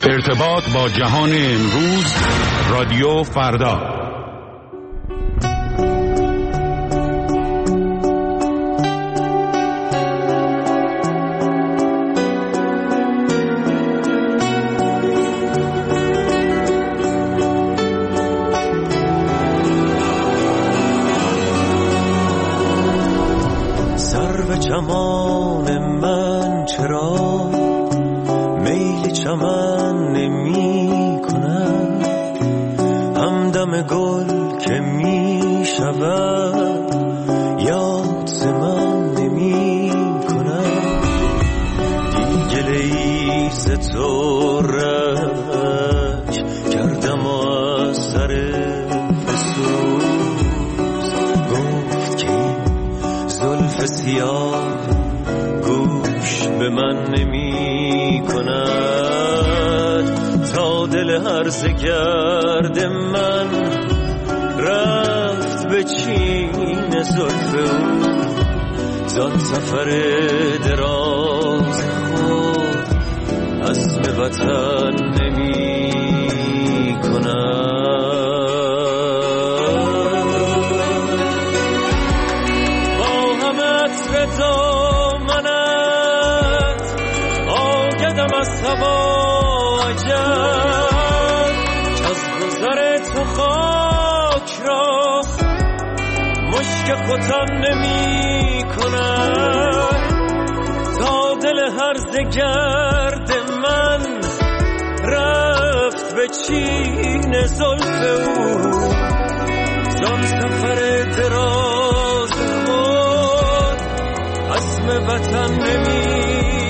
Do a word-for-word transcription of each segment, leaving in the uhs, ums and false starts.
ارتباط با جهان امروز، رادیو فردا. سرو چمان من چرا میل چمن نمی کند، همدم گل که می شود یاد ز من نمی کند. دیگه لیز تو رش کردم و از سر بسوز، گفت که این زلف سیاه گوش به من نمی کند. تا دل هرزه گرد من رفت به چین زلف او، زان سفر دراز خود عزم وطن نمی کند. با هم عطر دامنت آگدم از هوا عجب، از گذر تو خاک را مشک ختن نمی کند. تا دل هرزه گرد من رفت به چین زلف او، زان سفر دراز خود عزم وطن نمی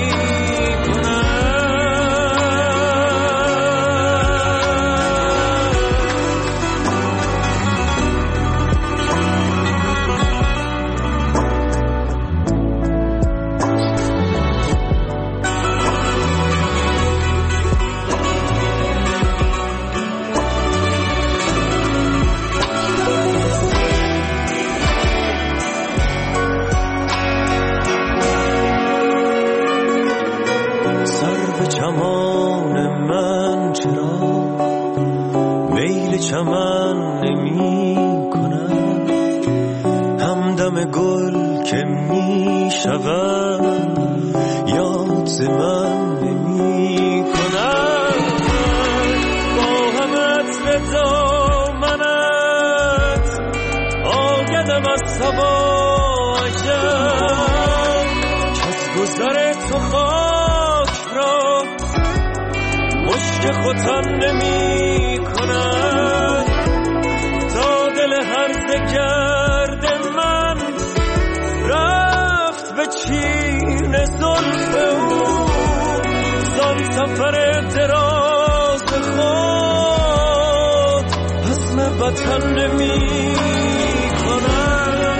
چمن نمی کنم، همدم گل که می شود یاد ز من نمی کنم. با هم عطر دامنت آگدم از هوا عجب، از گذر تو خاک را مشک ختن نمی کند. تا دل هرزه گرد من رفت به چین زلف او، زان سفر دراز خود عزم وطن نمی کند.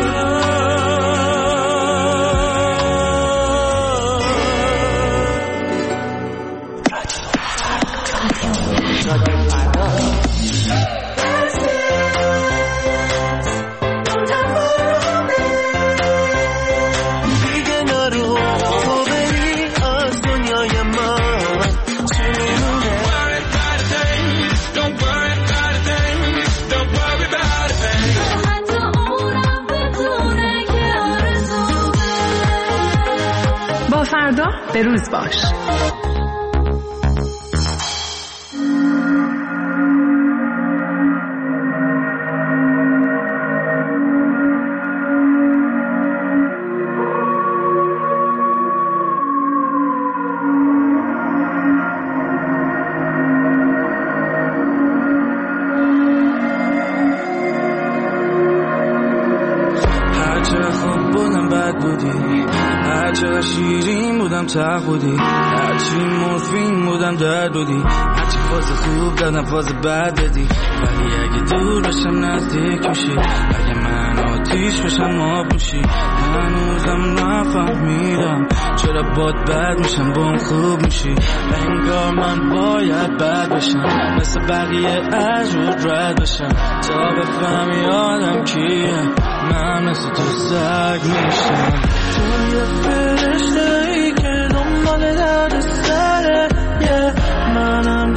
فردا به روز باش. هرچه خوب بودم بد بودی، هرچه شیرین بودم تق بودی، هرچی مورفین بودم درد بودی، هرچی فاز خوب دادم فاز بد بدی. ولی اگه دور بشم نزدیک میشی، اگه من آتیش بشم آب میشی. هنوزم نفهمیدم چرا باد بد میشم بام خوب میشی. انگار من باید بد بشم، مثل بقیه از رود رد بشم، تا بفهمی آدم کیه. من مثل تو سگ میشم. تو یه فرشته ای که دنبال درد سره، yeah. منم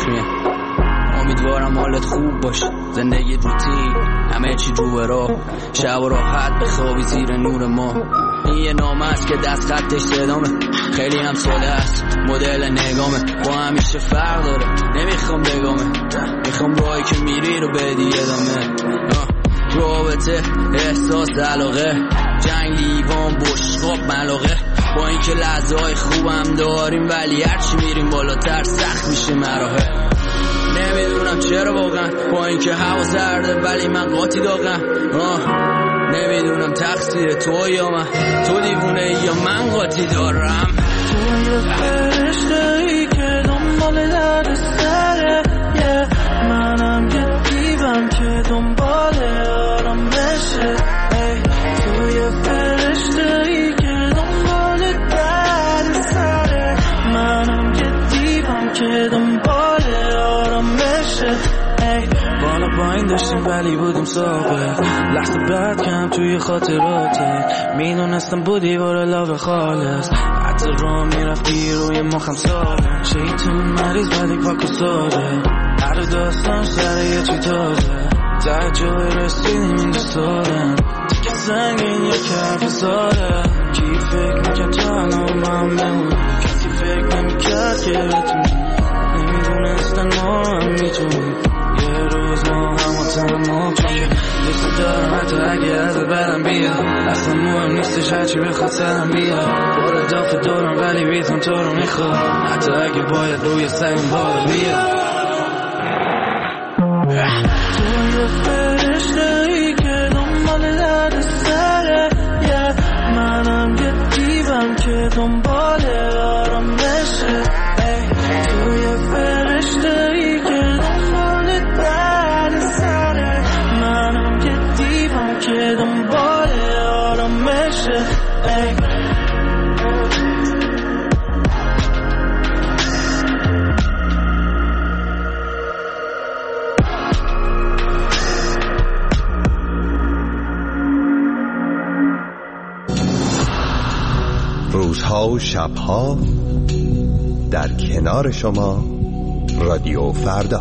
زخمیه. امیدوارم حالت خوب باشه، زندگی روتین همه چی رو به راه، شب و راحت بخوابی زیر نور ما. این یه نامه است که دست خطش صدامه، خیلی هم ساده است مدل نگامه، با همیشه فرق داره نمیخوام بگامه، میخوام راهی که میری رو بدی ادامه. رابطه، احساس، علاقه، جنگ، لیوان، بشقاب، ملاقه، با اینکه لحظه های خوبم داریم ولی هرچی میریم بالاتر سخت میشه مراحل. نمیدونم چرا واقعا، با اینکه هوا سرده ولی من قاطی داغم. نمیدونم تقصیر تو یا من، تو دیوونه یا من قاطی دارم. تو یه فرشته ای که دنبال درد سره، yeah. منم یه دیوم که دنبال آرامشه. تو یه فرشته ای که دنبال درد سره، منم یه دیوم که دنبال آرامشه. بالا پایین داشتیم ولی بودیم ثابت، لحظه بعد کم توی خاطراتت میدونستم بودی بار لاو خالص، حتی راه میرفتی روی مخم سالم، شیطون مریض ولی پاک و ساده، هر داستان سر یه چی تازه، در جای رسیدیم این دو سالم تیکه سنگین یک حرف ساده. کی فکر میکرد تو الان با هم بمونی، کسی فکر نمیکرد که بتونی، نمیدونستن ما هم میتونی یه روز ما همون تنها کنیم. دوست دارم حتی اگه از برم بیاد، اصلا مهم نیستش هرچی بخواد سرم بیاد، بار دافت دارم ولی بیتم تو رو میخواد، حتی اگه باید روی سرم بار بیاد. تو یه فرشته ای که دنبال درد سره، yeah. منم یه دیوم که دنبال آرامشه. تو یه فرشته ای که دنبال درد سره، منم یه دیوم که دنبال آرامشه. روزها و شبها در کنار شما، رادیو فردا.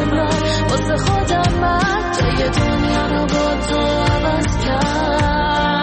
خودم من جای دنیا رو با تو عوض کرد.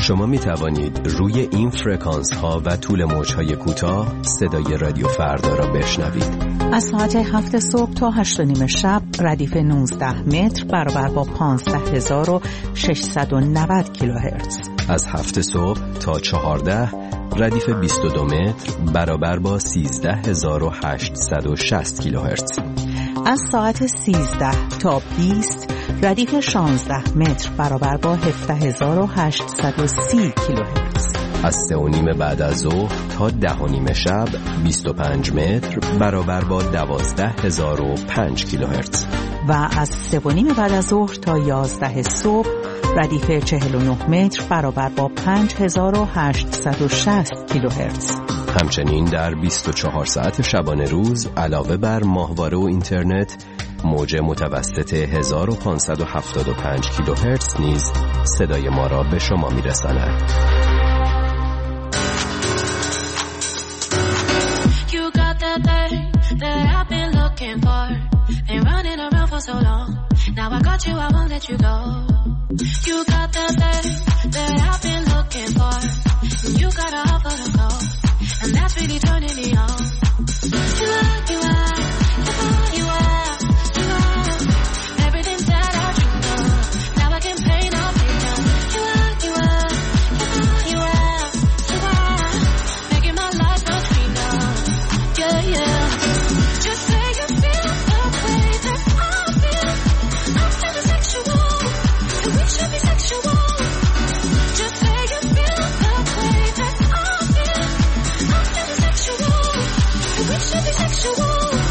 شما می توانید روی این فرکانس ها و طول موج های کوتاه صدای رادیو فردا را بشنوید. از ساعت هفت صبح تا هشت و نیم شب ردیف نوزده متر برابر با پانزده هزار و ششصد و نود کیلوهرتز. از هفت صبح تا چهارده ردیف بیست و دو متر برابر با سیزده هزار و هشتصد و شصت کیلوهرتز. از ساعت سیزده تا بیست ردیف شانزده متر برابر با هفده هزار و هشتصد و سی کیلوهرتز. از سه و نیم بعد از ظهر تا ده و نیم شب بیست و پنج متر برابر با دوازده هزار و پنج کیلوهرتز. و از سه و نیم بعد از ظهر تا یازده صبح ردیف چهل و نه متر برابر با پنج هزار و هشتصد و شصت کیلوهرتز. همچنین در بیست و چهار ساعت شبانه روز علاوه بر ماهواره و اینترنت موج متوسط هزار و پانصد و هفتاد و پنج کیلوهرتز نیز صدای ما را به شما میرساند. You got that thing that I've been looking for. Been running around for so long. Now I got you, I won't let you go. You got that thing that I've been looking for. You got a offer to go, and that's really turning me on. You are, you are, you are, you are, you are everything that I dreamed of. Now I can paint a picture. You are, you are, you are, you are, you are making my life much greener. Yeah, yeah. Just say you feel the way that I feel. I'm feeling sexual, and we should be sexual. Just say you feel the way that I feel. I'm feeling sexual, and we should be sexual.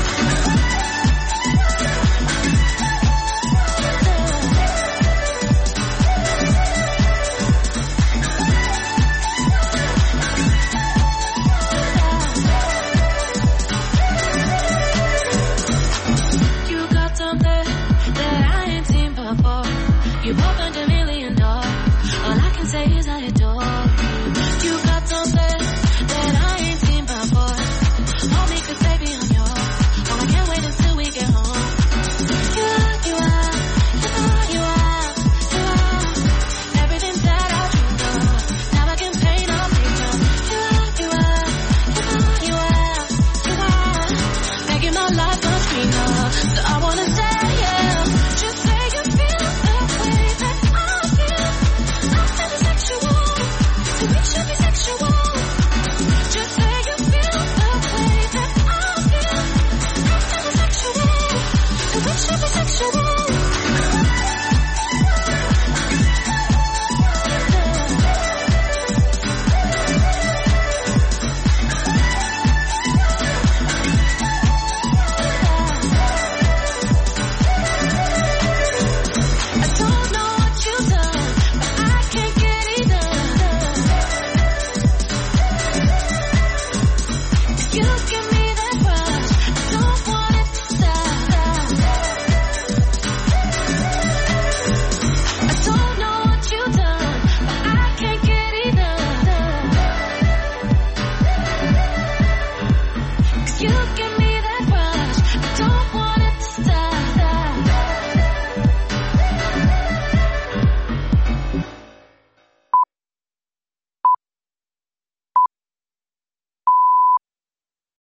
You got something that I ain't seen before. You've opened a million doors. All I can say is I adore you. You got something that I ain't seen before. Hold me 'cause baby I'm yours. Oh, I can't wait until we get home. You are, you are, you are, you are, you are everything that I dreamed of. Now I can paint a picture. You are, you are, you are, you are, you are making my life much greener. So I wanna say, yeah, just say you feel the way that I feel. I'm feeling sexual, and we should be sexual. Just say you feel the way that I feel. I'm feeling sexual, and we should be sexual. I don't know what you've done, but I can't get enough. You